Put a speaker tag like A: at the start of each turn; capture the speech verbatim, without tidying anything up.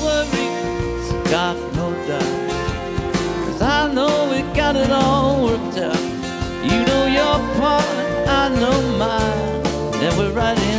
A: worries, got no doubt. 'Cause I know we got it all worked out. You know your part, I know mine. Then we're riding